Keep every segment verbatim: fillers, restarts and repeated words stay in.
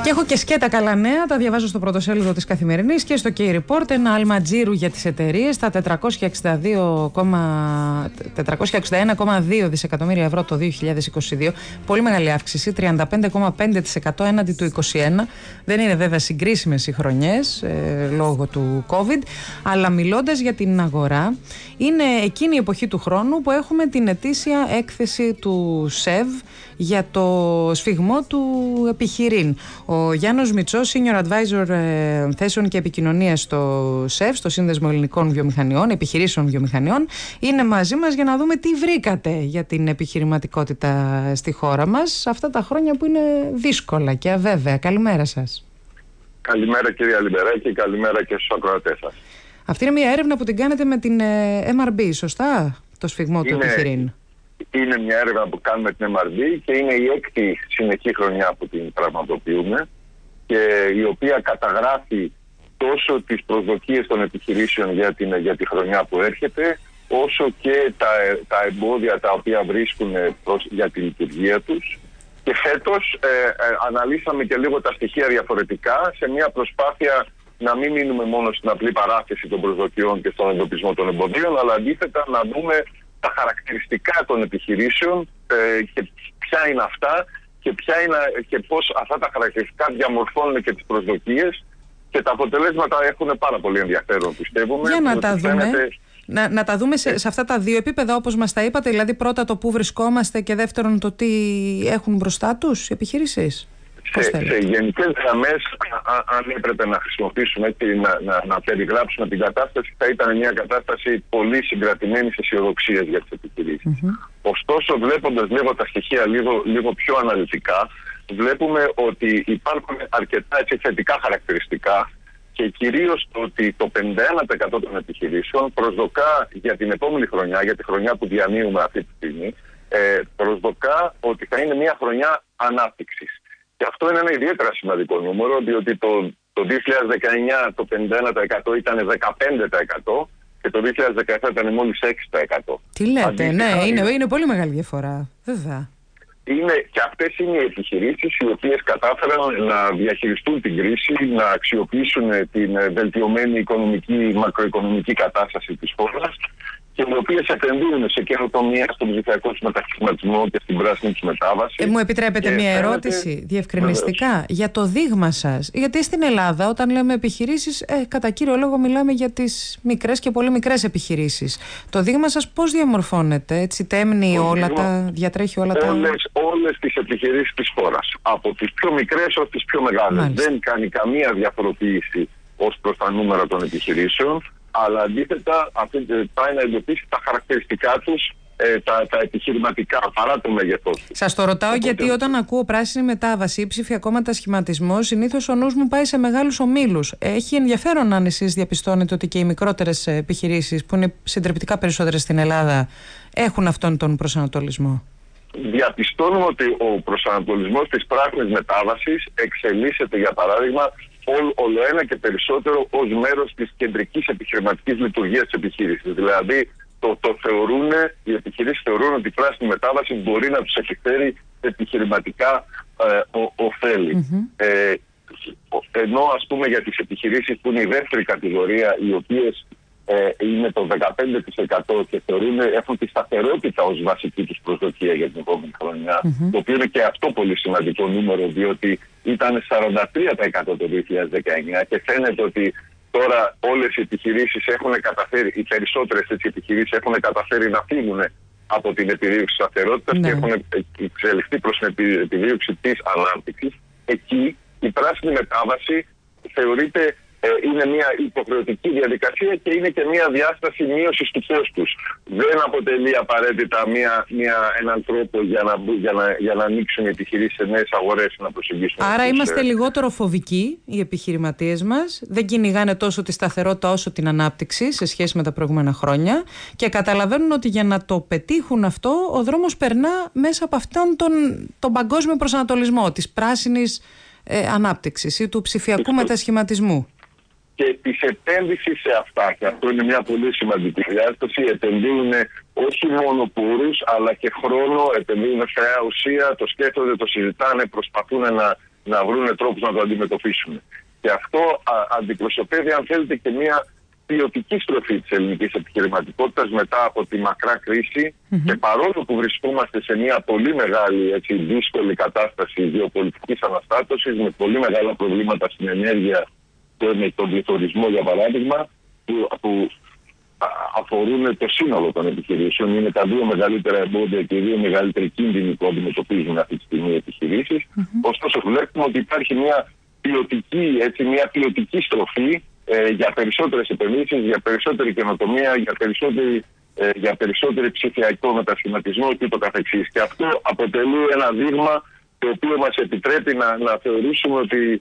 Και έχω και σκέτα καλά νέα, τα διαβάζω στο πρωτοσέλιδο της Καθημερινής και στο K-Report. Ένα άλμα τζίρου για τις εταιρείες, τα τετρακόσια εξήντα ένα κόμμα δύο δισεκατομμύρια ευρώ το δύο χιλιάδες είκοσι δύο. Πολύ μεγάλη αύξηση, τριάντα πέντε κόμμα πέντε τοις εκατό έναντι του είκοσι ένα. Δεν είναι βέβαια συγκρίσιμες οι χρονιές ε, λόγω του COVID, αλλά μιλώντας για την αγορά, είναι εκείνη η εποχή του χρόνου που έχουμε την ετήσια έκθεση του ΣΕΒ για το σφιγμό του επιχειρήν. Ο Γιάννος Μητσός, Senior Advisor ε, θέσεων και επικοινωνίας στο ΣΕΒ, στο Σύνδεσμο Ελληνικών Βιομηχανιών, Επιχειρήσεων Βιομηχανιών, είναι μαζί μας για να δούμε τι βρήκατε για την επιχειρηματικότητα στη χώρα μας αυτά τα χρόνια που είναι δύσκολα και αβέβαια. Καλημέρα σας. Καλημέρα κυρία Λιμπεράκη, καλημέρα και στους ακροατές σας. Αυτή είναι μια έρευνα που την κάνετε με την ε, εμ αρ μπι, σωστά, το σφιγμό είναι... του επιχειρήν. Είναι μια έρευνα που κάνουμε την εμ αρ μπι και είναι η έκτη συνεχή χρονιά που την πραγματοποιούμε και η οποία καταγράφει τόσο τις προσδοκίες των επιχειρήσεων για, την, για τη χρονιά που έρχεται, όσο και τα, τα εμπόδια τα οποία βρίσκουν προς, για τη λειτουργία τους. Και φέτος ε, ε, αναλύσαμε και λίγο τα στοιχεία διαφορετικά σε μια προσπάθεια να μην μείνουμε μόνο στην απλή παράθεση των προσδοκιών και στον εντοπισμό των εμποδίων, αλλά αντίθετα να δούμε τα χαρακτηριστικά των επιχειρήσεων ε, και ποια είναι αυτά και, ποια είναι, και πώς αυτά τα χαρακτηριστικά διαμορφώνουν και τις προσδοκίες, και τα αποτελέσματα έχουν πάρα πολύ ενδιαφέρον, πιστεύουμε. Για να τα δούμε. Φαίνεται... Να, να τα δούμε σε, σε αυτά τα δύο επίπεδα όπως μας τα είπατε, δηλαδή πρώτα το πού βρισκόμαστε και δεύτερον το τι έχουν μπροστά τους οι επιχειρήσεις. Σε, σε γενικές γραμμές, αν έπρεπε να χρησιμοποιήσουμε έτσι, να, να, να περιγράψουμε την κατάσταση, θα ήταν μια κατάσταση πολύ συγκρατημένης αισιοδοξίας για τις επιχειρήσεις. Mm-hmm. Ωστόσο, βλέποντας λίγο τα στοιχεία λίγο, λίγο πιο αναλυτικά, βλέπουμε ότι υπάρχουν αρκετά έτσι, θετικά χαρακτηριστικά και κυρίως το ότι το πενήντα ένα τοις εκατό των επιχειρήσεων προσδοκά για την επόμενη χρονιά, για τη χρονιά που διανύουμε αυτή τη στιγμή, ε, προσδοκά ότι θα είναι μια χρονιά ανάπτυξης. Και αυτό είναι ένα ιδιαίτερα σημαντικό νούμερο, διότι το, το δύο χιλιάδες δεκαεννιά το πενήντα ένα τοις εκατό ήταν δεκαπέντε τοις εκατό και το δύο χιλιάδες δεκαεπτά ήταν μόλις έξι τοις εκατό. Τι λέτε, αντίστοιχα, ναι, είναι, είναι πολύ μεγάλη διαφορά, βέβαια. Είναι, και αυτές είναι οι επιχειρήσεις οι οποίες κατάφεραν να διαχειριστούν την κρίση, να αξιοποιήσουν την βελτιωμένη οικονομική, μακροοικονομική κατάσταση της χώρας και οι οποίες επενδύουν σε καινοτομία, στον ψηφιακό μετασχηματισμό και στην πράσινη της μετάβαση. Ε, μου επιτρέπετε μια φαίνεται... ερώτηση διευκρινιστικά Βεβαίως. Για το δείγμα σας? Γιατί στην Ελλάδα, όταν λέμε επιχειρήσεις, ε, κατά κύριο λόγο μιλάμε για τις μικρές και πολύ μικρές επιχειρήσεις. Το δείγμα σας πώς διαμορφώνεται, έτσι τέμνει το όλα δείγμα... τα, διατρέχει όλα όλες, τα... Όλες τις επιχειρήσεις της χώρας, από τις πιο μικρές ως τις πιο μεγάλες. Μάλιστα. Δεν κάνει καμία διαφοροποίηση ως προς τα νούμερα των επιχειρήσεων, αλλά αντίθετα πάει να εντοπίσει τα χαρακτηριστικά τους, ε, τα, τα επιχειρηματικά, παρά το μέγεθός τους. Σας το ρωτάω Οπότε... γιατί όταν ακούω πράσινη μετάβαση ή ψηφιακό μετασχηματισμό, συνήθως ο νους μου πάει σε μεγάλους ομίλους. Έχει ενδιαφέρον αν εσείς διαπιστώνετε ότι και οι μικρότερες επιχειρήσεις, που είναι συντριπτικά περισσότερες στην Ελλάδα, έχουν αυτόν τον προσανατολισμό? Διαπιστώνουμε ότι ο προσανατολισμός της πράσινης μετάβασης εξελίσσεται, για παράδειγμα, όλο ένα και περισσότερο ως μέρος της κεντρικής επιχειρηματικής λειτουργίας της επιχείρησης. Δηλαδή, το, το θεωρούν, οι επιχειρήσεις θεωρούν ότι η πράσινη μετάβαση μπορεί να τους επιφέρει επιχειρηματικά ε, ο, ωφέλη. Mm-hmm. Ε, ενώ, ας πούμε, για τις επιχειρήσεις που είναι η δεύτερη κατηγορία, οι οποίες ε, είναι το δεκαπέντε τοις εκατό και θεωρούν, έχουν τη σταθερότητα ως βασική τους προσδοκία για την επόμενη χρονιά, mm-hmm. το οποίο είναι και αυτό πολύ σημαντικό νούμερο, διότι ήταν σαράντα τρία τοις εκατό το δύο χιλιάδες δεκαεννιά και φαίνεται ότι τώρα όλες οι επιχειρήσεις έχουν καταφέρει, οι περισσότερες έτσι επιχειρήσεις έχουν καταφέρει να φύγουν από την επιδίωξη σταθερότητας ναι. και έχουν εξελιχθεί προς την επιδίωξη της ανάπτυξης. Εκεί η πράσινη μετάβαση θεωρείται είναι μια υποχρεωτική διαδικασία και είναι και μια διάσταση μείωσης του κόστους. Δεν αποτελεί απαραίτητα μια, μια, έναν τρόπο για να, για, να, για να ανοίξουν οι επιχειρήσεις σε νέες αγορές να προσεγγίσουν. Άρα τους, είμαστε ε... λιγότερο φοβικοί οι επιχειρηματίες μας, δεν κυνηγάνε τόσο τη σταθερότητα όσο την ανάπτυξη σε σχέση με τα προηγούμενα χρόνια και καταλαβαίνουν ότι για να το πετύχουν αυτό ο δρόμος περνά μέσα από αυτόν τον, τον παγκόσμιο προσανατολισμό της πράσινης ε, ανάπτυξης ή του ψηφιακού μετασχηματισμού. Και της επένδυσης σε αυτά. Και αυτό είναι μια πολύ σημαντική διάσταση. Επενδύουν όχι μόνο πόρους, αλλά και χρόνο, επενδύουν φαιά ουσία, το σκέφτονται, το συζητάνε, προσπαθούν να, να βρουν τρόπους να το αντιμετωπίσουν. Και αυτό α, αντιπροσωπεύει, αν θέλετε, και μια ποιοτική στροφή της ελληνικής επιχειρηματικότητας μετά από τη μακρά κρίση mm-hmm. και παρόλο που βρισκόμαστε σε μια πολύ μεγάλη, έτσι, δύσκολη κατάσταση γεωπολιτικής αναστάτωσης με πολύ μεγάλα προβλήματα στην ενέργεια και με τον πληθωρισμό, για παράδειγμα, που, που αφορούν το σύνολο των επιχειρήσεων. Είναι τα δύο μεγαλύτερα εμπόδια και οι δύο μεγαλύτεροι κίνδυνοι που αντιμετωπίζουν αυτή τη στιγμή οι επιχειρήσεις. Mm-hmm. Ωστόσο, βλέπουμε ότι υπάρχει μια ποιοτική, έτσι, μια ποιοτική στροφή ε, για περισσότερες επενδύσεις, για περισσότερη καινοτομία, για περισσότερη, ε, για περισσότερη ψηφιακό μετασχηματισμό και το καθεξής. Και αυτό αποτελεί ένα δείγμα το οποίο μας επιτρέπει να, να θεωρήσουμε ότι,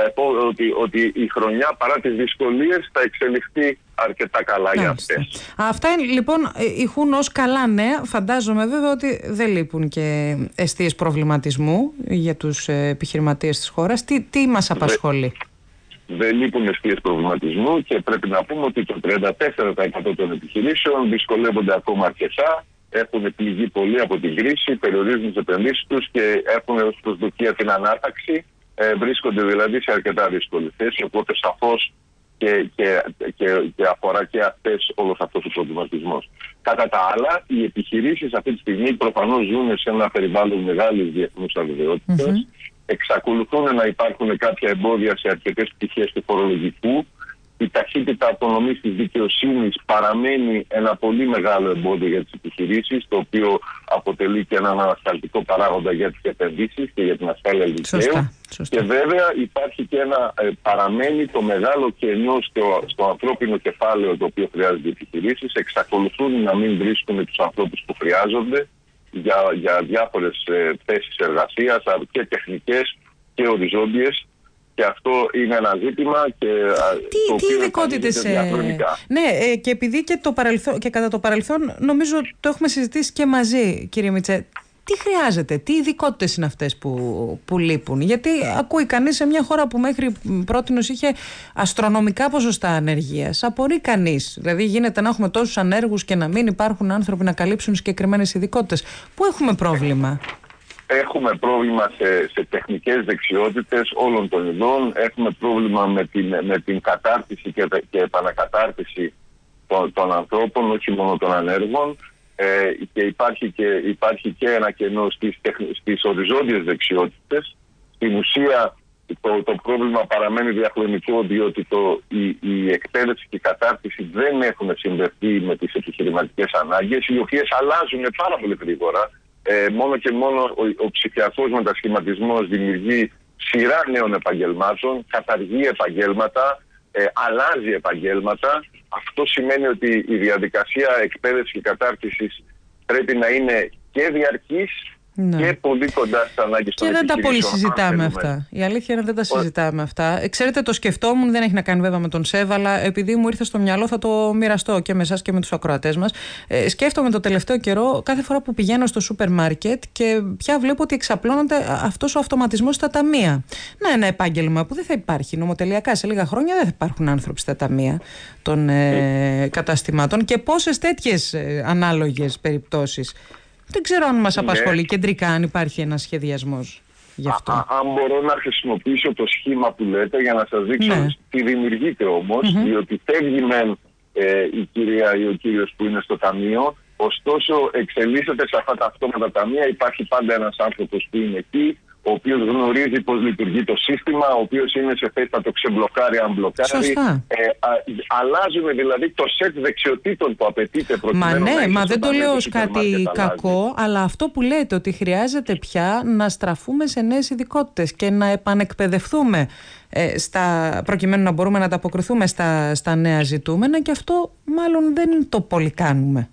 ότι, ότι η χρονιά, παρά τις δυσκολίες, θα εξελιχθεί αρκετά καλά για αυτές. Αυτά λοιπόν ηχούν ως καλά νέα. Φαντάζομαι βέβαια ότι δεν λείπουν και εστίες προβληματισμού για τους επιχειρηματίες της χώρας. Τι, τι μας απασχολεί? Δεν, δεν λείπουν εστίες προβληματισμού και πρέπει να πούμε ότι το τριάντα τέσσερα τοις εκατό των επιχειρήσεων δυσκολεύονται ακόμα αρκετά. Έχουν πληγεί πολύ από την κρίση, περιορίζουν τις επενδύσεις τους και έχουν ως προσδοκία την ανάταξη. Ε, βρίσκονται δηλαδή σε αρκετά δύσκολη θέση. Οπότε σαφώς Και, και, και, και αφορά και αυτές όλος αυτός ο προβληματισμός. Κατά τα άλλα, οι επιχειρήσεις αυτή τη στιγμή προφανώς ζουν σε ένα περιβάλλον μεγάλης διεθνούς αβεβαιότητας. Mm-hmm. Εξακολουθούν να υπάρχουν κάποια εμπόδια σε αρκετές πτυχές του φορολογικού. Η ταχύτητα απονομής της δικαιοσύνης παραμένει ένα πολύ μεγάλο εμπόδιο για τις επιχειρήσεις, το οποίο αποτελεί και έναν ανασταλτικό παράγοντα για τις επενδύσεις και για την ασφάλεια δικαίου. Και βέβαια υπάρχει και ένα, ε, παραμένει το μεγάλο κενό στο, στο ανθρώπινο κεφάλαιο το οποίο χρειάζονται οι επιχειρήσεις. Εξακολουθούν να μην βρίσκουν τους ανθρώπους που χρειάζονται για, για διάφορες ε, θέσεις εργασίας και τεχνικές και οριζόντιες. Και αυτό είναι ένα ζήτημα και τι, το τι ειδικότητες, ε, ναι, ε, και επειδή και, το παρελθόν, και κατά το παρελθόν νομίζω το έχουμε συζητήσει και μαζί, κύριε Μητσέ, τι χρειάζεται, τι ειδικότητες είναι αυτές που, που λείπουν? Γιατί ακούει κανείς σε μια χώρα που μέχρι πρότινος είχε αστρονομικά ποσοστά ανεργίας. Απορεί κανείς, δηλαδή γίνεται να έχουμε τόσους ανέργους και να μην υπάρχουν άνθρωποι να καλύψουν συγκεκριμένες ειδικότητες. Πού έχουμε πρόβλημα? Έχουμε πρόβλημα σε, σε τεχνικές δεξιότητες όλων των ειδών. Έχουμε πρόβλημα με την, με την κατάρτιση και, και επανακατάρτιση των, των ανθρώπων, όχι μόνο των ανέργων. Ε, και, υπάρχει και υπάρχει και ένα κενό στις, στις οριζόντιες δεξιότητες. Στην ουσία το, το πρόβλημα παραμένει διαχρονικό, διότι το, η, η εκπαίδευση και η κατάρτιση δεν έχουν συνδεθεί με τις επιχειρηματικές ανάγκες, οι οποίες αλλάζουν πάρα πολύ γρήγορα. Ε, μόνο και μόνο ο, ο ψηφιακός μετασχηματισμός δημιουργεί σειρά νέων επαγγελμάτων, καταργεί επαγγέλματα, ε, αλλάζει επαγγέλματα. Αυτό σημαίνει ότι η διαδικασία εκπαίδευσης και κατάρτισης πρέπει να είναι και διαρκής, ναι, και πολύ κοντά στις ανάγκες των επιχειρήσεων. Και δεν τα πολύ συζητάμε αυτά. Η αλήθεια είναι δεν τα συζητάμε αυτά. Ξέρετε, το σκεφτόμουν, δεν έχει να κάνει βέβαια με τον ΣΕΒ, αλλά επειδή μου ήρθε στο μυαλό θα το μοιραστώ και με εσάς και με τους ακροατές μας. Ε, σκέφτομαι το τελευταίο καιρό κάθε φορά που πηγαίνω στο σούπερ μάρκετ και πια βλέπω ότι εξαπλώνεται αυτός ο αυτοματισμός στα ταμεία. Να, ένα επάγγελμα που δεν θα υπάρχει νομοτελειακά σε λίγα χρόνια, δεν θα υπάρχουν άνθρωποι στα ταμεία των ε, καταστημάτων. Και πόσες τέτοιες ε, ανάλογες περιπτώσεις. Δεν ξέρω αν μας απασχολεί, ναι, κεντρικά, αν υπάρχει ένας σχεδιασμός γι' αυτό. Α, αν μπορώ να χρησιμοποιήσω το σχήμα που λέτε για να σας δείξω, ναι, τι δημιουργείται όμως, mm-hmm. διότι φεύγει μεν ε, η κυρία ή ο κύριος που είναι στο ταμείο, ωστόσο εξελίσσεται σε αυτά τα αυτόματα ταμεία, υπάρχει πάντα ένας άνθρωπος που είναι εκεί, ο οποίος γνωρίζει πώς λειτουργεί το σύστημα, ο οποίος είναι σε θέση να το ξεμπλοκάρει αν μπλοκάρει. Ε, α, αλλάζουμε δηλαδή το σετ δεξιοτήτων που απαιτείται προκειμένου. Μα ναι, να μα δεν το λέω ως κάτι κακό, αλλά αυτό που λέτε ότι χρειάζεται πια να στραφούμε σε νέες ειδικότητες και να επανεκπαιδευτούμε ε, στα, προκειμένου να μπορούμε να ανταποκριθούμε στα, στα νέα ζητούμενα, και αυτό μάλλον δεν το πολύ κάνουμε.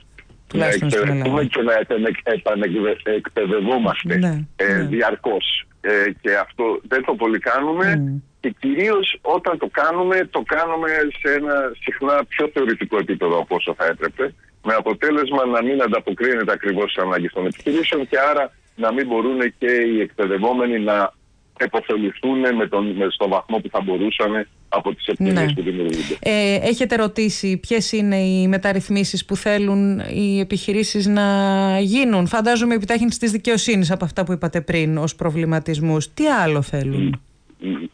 Να εκπαιδευτούμε και να επανεκπαιδευόμαστε, ναι, ε, ναι. διαρκώς. Ε, και αυτό δεν το πολύ κάνουμε, mm. και κυρίως όταν το κάνουμε, το κάνουμε σε ένα συχνά πιο θεωρητικό επίπεδο από όσο θα έπρεπε, με αποτέλεσμα να μην ανταποκρίνεται ακριβώς στις ανάγκες των επιχειρήσεων και άρα να μην μπορούν και οι εκπαιδευόμενοι να επωφεληθούν με τον, με στον βαθμό που θα μπορούσαν από τις ευκαιρίες ναι. που δημιουργούνται. Ε, έχετε ρωτήσει ποιες είναι οι μεταρρυθμίσεις που θέλουν οι επιχειρήσεις να γίνουν? Φαντάζομαι η επιτάχυνση της δικαιοσύνης από αυτά που είπατε πριν ως προβληματισμούς. Τι άλλο θέλουν? Mm.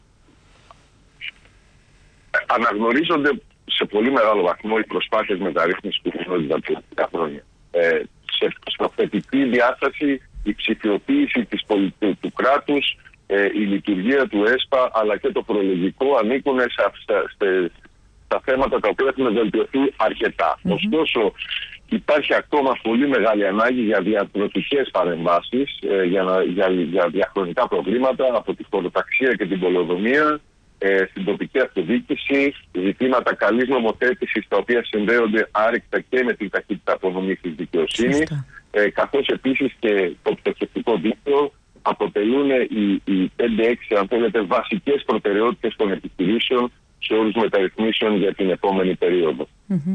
Αναγνωρίζονται σε πολύ μεγάλο βαθμό οι προσπάθειες μεταρρύθμισης που γίνονται τα τελευταία χρόνια. Ε, σε θετική διάσταση η ψηφιοποίηση της πολιτικής του κράτους, ε, η λειτουργία του ΕΣΠΑ αλλά και το φορολογικό ανήκουν σε, σε, σε, στα θέματα τα οποία έχουν βελτιωθεί αρκετά. Mm-hmm. Ωστόσο, υπάρχει ακόμα πολύ μεγάλη ανάγκη για διατροτικές παρεμβάσεις, ε, για, να, για, για διαχρονικά προβλήματα από τη χωροταξία και την πολεοδομία, ε, στην τοπική αυτοδιοίκηση, ζητήματα καλής νομοθέτησης τα οποία συνδέονται άρρηκτα και με την ταχύτητα απονομής της δικαιοσύνης, ε, καθώς επίσης και το πτωχευτικό δίκτυο αποτελούν οι, οι πέντε έξι αν θέλετε βασικές προτεραιότητες των επιχειρήσεων σε όρους μεταρρυθμίσεων για την επόμενη περίοδο. Mm-hmm.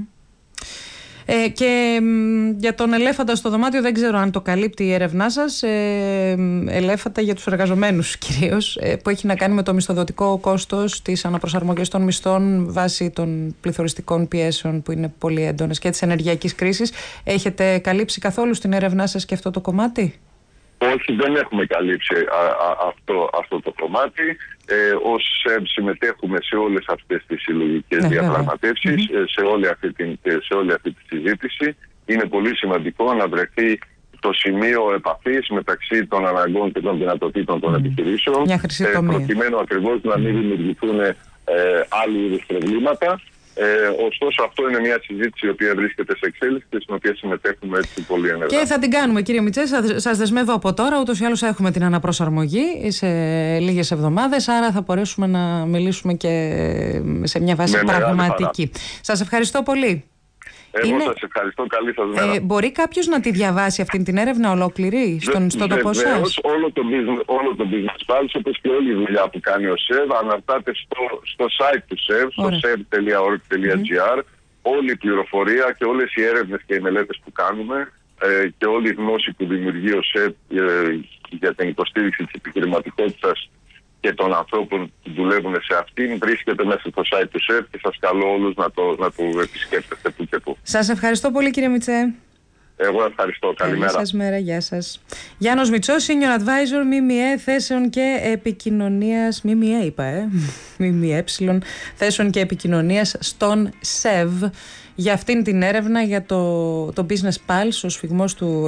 Ε, και για τον ελέφαντα στο δωμάτιο δεν ξέρω αν το καλύπτει η έρευνά σας, ε, ελέφαντα για τους εργαζομένους κυρίως, ε, που έχει να κάνει με το μισθοδοτικό κόστος, τις αναπροσαρμογές των μισθών βάσει των πληθωριστικών πιέσεων που είναι πολύ έντονες και της ενεργειακής κρίσης. Έχετε καλύψει καθόλου στην έρευνά σας και αυτό το κομμάτι? Όχι, δεν έχουμε καλύψει α, α, αυτό, αυτό το κομμάτι. Ε, ως ΣΕΒ συμμετέχουμε σε όλες αυτές τις συλλογικές ναι, διαπραγματεύσεις, mm-hmm. σε, όλη αυτή την, σε όλη αυτή τη συζήτηση. Είναι πολύ σημαντικό να βρεθεί το σημείο επαφής μεταξύ των αναγκών και των δυνατοτήτων των mm. επιχειρήσεων, Μια χρυσή ε, τομή. προκειμένου ακριβώς να μην δημιουργηθούν ε, άλλου είδους προβλήματα. Ε, ωστόσο, αυτό είναι μια συζήτηση η οποία βρίσκεται σε εξέλιξη και στην οποία συμμετέχουμε έτσι πολύ ενεργά. Και θα την κάνουμε, κύριε Μητσέ. Σας δεσμεύω από τώρα. Ούτως ή άλλως έχουμε την αναπροσαρμογή σε λίγες εβδομάδες. Άρα θα μπορέσουμε να μιλήσουμε και σε μια βάση με πραγματική. Σας ευχαριστώ πολύ. Εγώ είναι... σας ευχαριστώ. Καλή σας μέρα. Ε, μπορεί κάποιος να τη διαβάσει αυτή την έρευνα ολόκληρη στον, στον τοπό σας? Όλο το business, όλο το business pulse, όπως και όλη η δουλειά που κάνει ο ΣΕΒ, αναρτάται στο, στο site του ΣΕΒ, στο sev τελεία org τελεία gr. Mm-hmm. Όλη η πληροφορία και όλες οι έρευνες και οι μελέτες που κάνουμε ε, και όλη η γνώση που δημιουργεί ο ΣΕΒ ε, για την υποστήριξη της επιχειρηματικότητας και των ανθρώπων που δουλεύουν σε αυτήν βρίσκεται μέσα στο site του ΣΕΒ και σας καλώ όλους να το, να το επισκέπτεστε που και που. Σας ευχαριστώ πολύ, κύριε Μητσέ. Εγώ ευχαριστώ. Καλημέρα. Καλή σας μέρα. Γεια σας. Γιάννος Μητσός, Senior Advisor ΜΜΕ Θέσεων και Επικοινωνίας. ΜΜΕ είπα, ε. ΜΜΕ Θέσεων και Επικοινωνίας στον ΣΕΒ για αυτήν την έρευνα για το, το Business Pulse, ο σφιγμός του